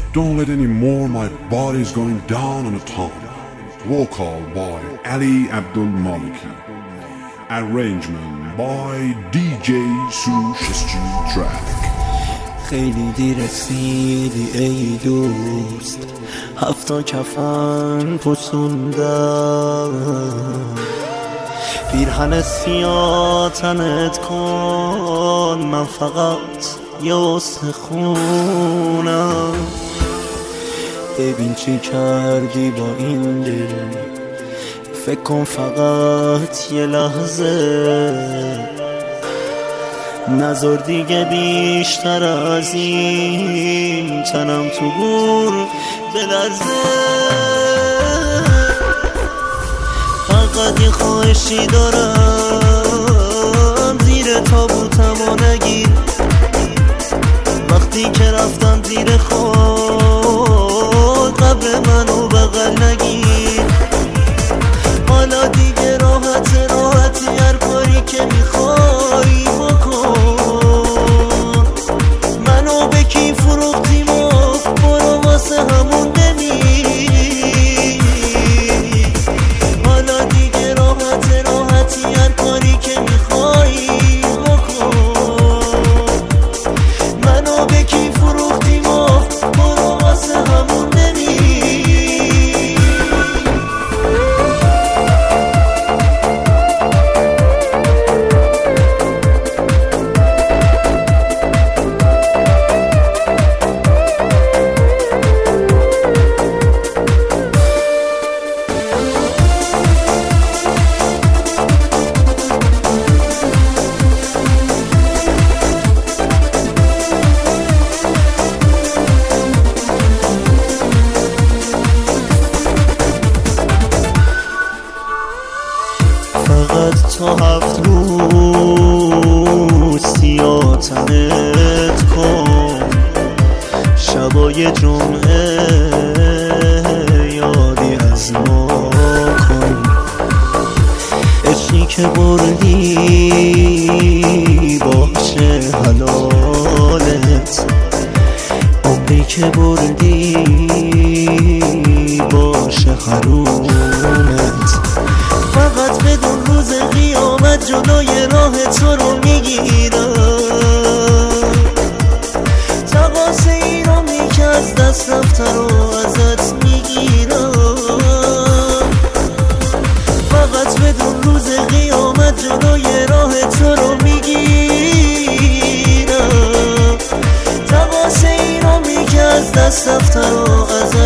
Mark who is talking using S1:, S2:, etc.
S1: Don't let any more, my body's going down on a tom. Vocal by Ali Abdul Maliki. Arrangement by DJ Sush Street Track.
S2: خیلی دیر رسیدی ای دوست، 7 کفن پسوندم، پیرهن سیاه تنت کن، من فقط یه استخونم. ببین چی کردی با این دل، فکر کن فقط یه لحظه، نذار دیگه بیشتر از این تنم تو گور بلرزه. فقط یه خواهشی دارم، زیر تابوتمو نگیر، وقتی که رفتم زیر خود قبر منو بغل نگیر. حالا دیگه راحتی هر کاری که میخوای بکن، منو به کی فروختی مفت، برو واسه همون بمیر. حالا دیگه راحتی هر کاری که میخوای بکن، منو به کی فروختی مفت، برو واسه همون بمیر. فقط تا 7 روز سیاه تنت کن، شبای جمعه یادی از ما کن. عشقی که بردی باشه حلالت، عمری که بردی باشه حرومت. فقط بدون روز قیامت جلوی راه تو رو میگیرم، تقاص ایرامی که از دست رفته رو ازت میگیرم. فقط بدون روز قیامت جلوی راه تو رو میگیرم، تقاص ایرامی که از دست رفته رو ازت